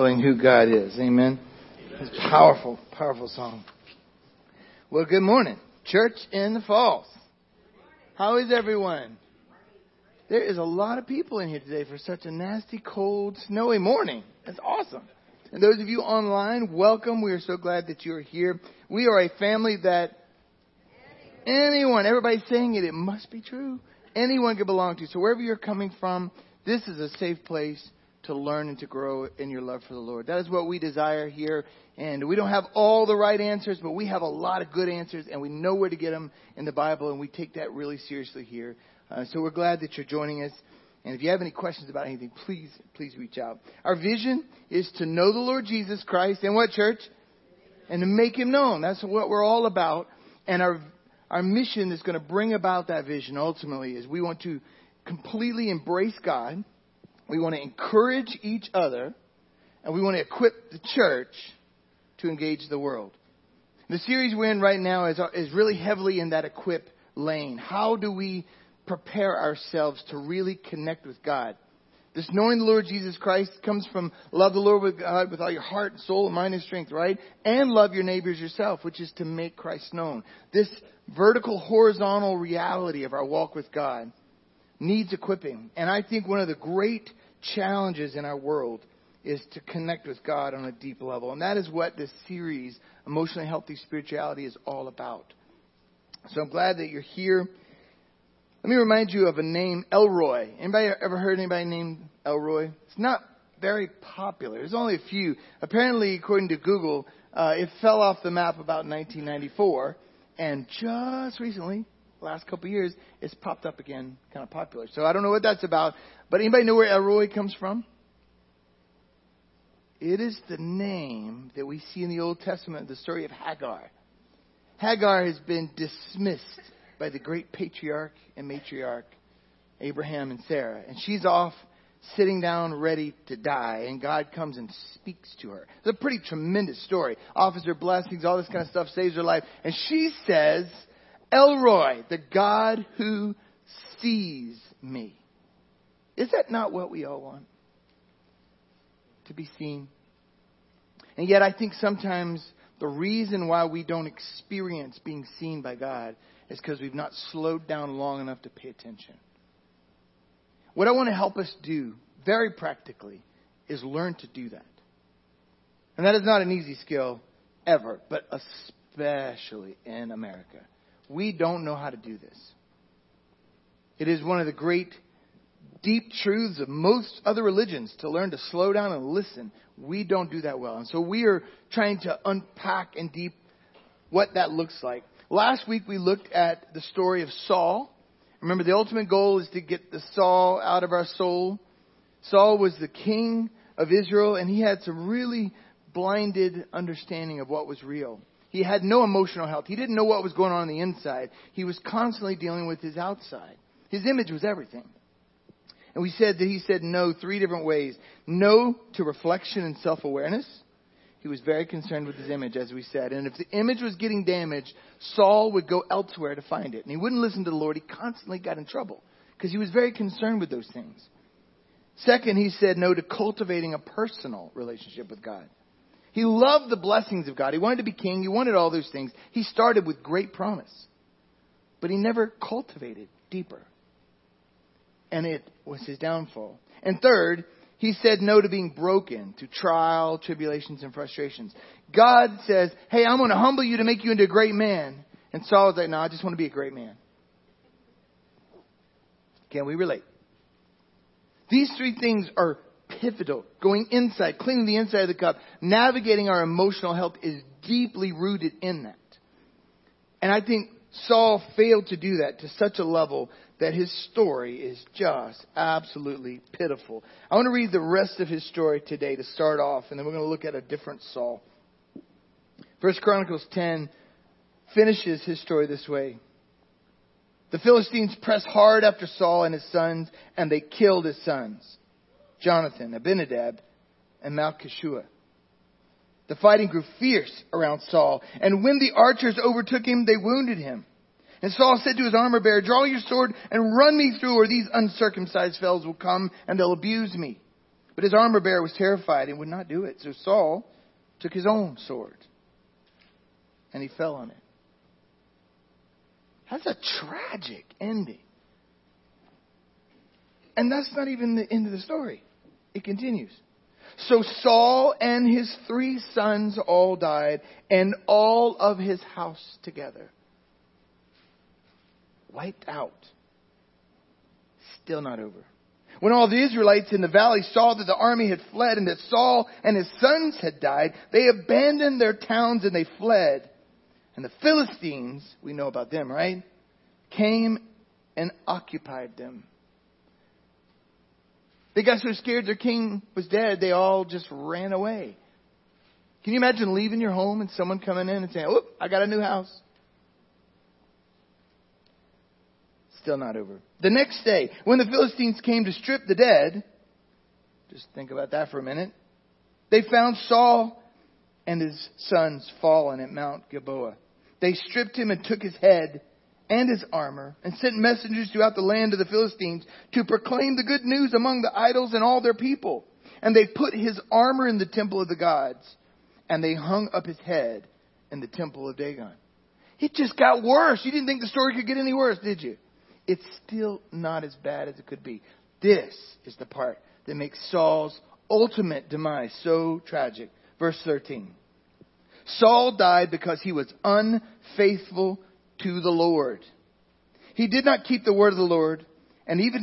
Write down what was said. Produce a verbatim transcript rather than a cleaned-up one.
knowing who God is. Amen. It's a powerful, powerful song. Well, good morning, church in the Falls. How is everyone? There is a lot of people in here today for such a nasty, cold, snowy morning. That's awesome. And those of you online, welcome. We are so glad that you're here. We are a family that anyone, everybody's saying it, it must be true. Anyone can belong to. So wherever you're coming from, this is a safe place to learn and to grow in your love for the Lord. That is what we desire here. And we don't have all the right answers, but we have a lot of good answers, and we know where to get them in the Bible, and we take that really seriously here. Uh, so we're glad that you're joining us. And if you have any questions about anything, please, please reach out. Our vision is to know the Lord Jesus Christ and what, church? And to make Him known. That's what we're all about. And our our mission is going to bring about that vision ultimately is we want to completely embrace God. We want to encourage each other, and we want to equip the church to engage the world. The series we're in right now is, is really heavily in that equip lane. How do we prepare ourselves to really connect with God? This knowing the Lord Jesus Christ comes from love the Lord with God with all your heart, soul, mind, and strength, right? And love your neighbors yourself, which is to make Christ known. This vertical, horizontal reality of our walk with God needs equipping. And I think one of the great challenges in our world is to connect with God on a deep level. And that is what this series, Emotionally Healthy Spirituality, is all about. So I'm glad that you're here. Let me remind you of a name, Elroy. Anybody ever heard anybody named Elroy? It's not very popular. There's only a few. Apparently, according to Google, uh, it fell off the map about nineteen ninety-four. And just recently, last couple of years, it's popped up again, kind of popular. So I don't know what that's about. But anybody know where Elroy comes from? It is the name that we see in the Old Testament, the story of Hagar. Hagar has been dismissed by the great patriarch and matriarch, Abraham and Sarah. And she's off sitting down ready to die. And God comes and speaks to her. It's a pretty tremendous story. Offers her blessings, all this kind of stuff, saves her life. And she says, Elroy, the God who sees me. Is that not what we all want? To be seen. And yet I think sometimes the reason why we don't experience being seen by God is because we've not slowed down long enough to pay attention. What I want to help us do, very practically, is learn to do that. And that is not an easy skill ever, but especially in America. We don't know how to do this. It is one of the great deep truths of most other religions to learn to slow down and listen. We don't do that well. And so we are trying to unpack in deep what that looks like. Last week we looked at the story of Saul. Remember, the ultimate goal is to get the Saul out of our soul. Saul was the king of Israel, and he had some really blinded understanding of what was real. He had no emotional health. He didn't know what was going on on the inside. He was constantly dealing with his outside. His image was everything. And we said that he said no three different ways. No to reflection and self-awareness. He was very concerned with his image, as we said. And if the image was getting damaged, Saul would go elsewhere to find it. And he wouldn't listen to the Lord. He constantly got in trouble because he was very concerned with those things. Second, he said no to cultivating a personal relationship with God. He loved the blessings of God. He wanted to be king. He wanted all those things. He started with great promise. But he never cultivated deeper. And it was his downfall. And third, he said no to being broken, to trial, tribulations, and frustrations. God says, hey, I'm going to humble you to make you into a great man. And Saul was like, no, I just want to be a great man. Can we relate? These three things are pivotal. Going inside, cleaning the inside of the cup, navigating our emotional health is deeply rooted in that. And I think Saul failed to do that to such a level that his story is just absolutely pitiful. I want to read the rest of his story today to start off, and then we're going to look at a different Saul. First Chronicles ten finishes his story this way. The Philistines pressed hard after Saul and his sons, and they killed his sons, Jonathan, Abinadab, and Malchishua. The fighting grew fierce around Saul, and when the archers overtook him, they wounded him. And Saul said to his armor bearer, draw your sword and run me through, or these uncircumcised fellows will come and they'll abuse me. But his armor bearer was terrified and would not do it. So Saul took his own sword and he fell on it. That's a tragic ending. And that's not even the end of the story. It continues. So Saul and his three sons all died, and all of his house together. Wiped out. Still not over. When all the Israelites in the valley saw that the army had fled and that Saul and his sons had died, they abandoned their towns and they fled. And the Philistines, we know about them, right? Came and occupied them. They got so scared their king was dead, they all just ran away. Can you imagine leaving your home and someone coming in and saying, "Oh, I got a new house"? Still not over. The next day, when the Philistines came to strip the dead, just think about that for a minute, they found Saul and his sons fallen at Mount Gilboa. They stripped him and took his head and his armor and sent messengers throughout the land of the Philistines to proclaim the good news among the idols and all their people. And they put his armor in the temple of the gods, and they hung up his head in the temple of Dagon. It just got worse. You didn't think the story could get any worse, did you? It's still not as bad as it could be. This is the part that makes Saul's ultimate demise so tragic. Verse thirteen. Saul died because he was unfaithful to the Lord. He did not keep the word of the Lord, and even